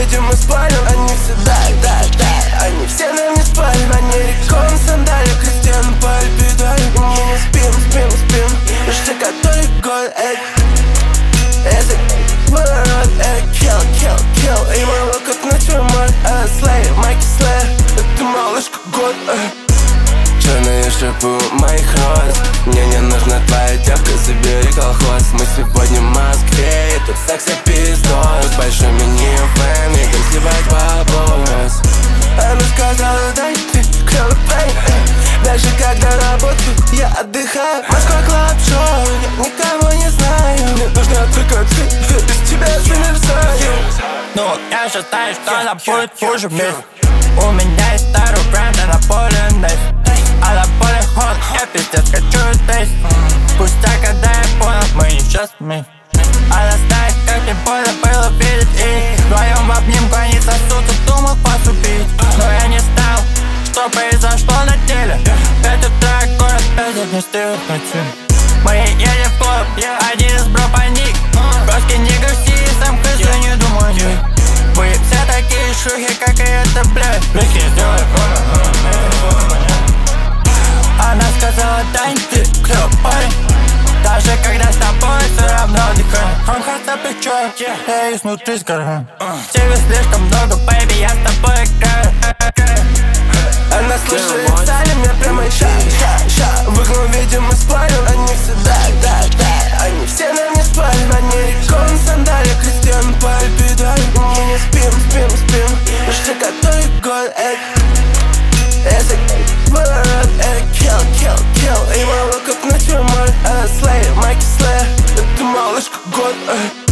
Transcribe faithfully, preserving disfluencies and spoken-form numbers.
видим, мы спалим. Они все да, да, да, они все нам не спалим. Они рекон сандали, Кристиан Паль педаль. И мы не спим, спим, спим, уже который год. Это поворот, это kill, kill, kill. И мой лук как натюрморт, это слей, майки слей. Это малышка год. Черные шипы моих роз. Мне не нужна твоя девка, забери колхоз. Мы сегодня в Москве, и тут секс и пиздос. С большими нифами, там сливать бабос. Она сказала, дай ты клёвый парень. Даже когда работаю, я отдыхаю. Москва клаб шоу, я никого не знаю. Мне нужна только ты, без тебя замерзаю. Ну, я считаю, что она будет хуже мир. У меня есть старый бренд, а на поле нейс. А на поле ход, я пиздец хочу здесь. Спустя, когда я понял, мы несчастны. Она знает, как мне больно было видеть их. Вдвоем в обнимку они сосутся, думал поступить. Но я не знал, что произошло на деле. Пять утра, город, пять не стырит ночью. Мы едем в клуб, один из бро паник. Броски не грусти, сам хз, не думаю не. Вы все такие шухи, как и это, блядь. Блядь, сделай больно. Она сказала, Дань, ты клёвый парень. Даже когда с тобой все равно дыхаем. Он хотя печаль, я изнутри сгораю. Тебе слишком много, бэйби, я с тобой играю. Она слышит, стали мне прямо ща, ща, ща. В окно видим, мы спалим. Они все да, да, да, они все нам не спалим. Они рекон сандали, Кристиан Паль педаль. И мы не спим, спим, спим, уже который год. Это поворот, это kill, kill, kill. И мой лук как натюрморт, это слей, майки слей. Это малышка год.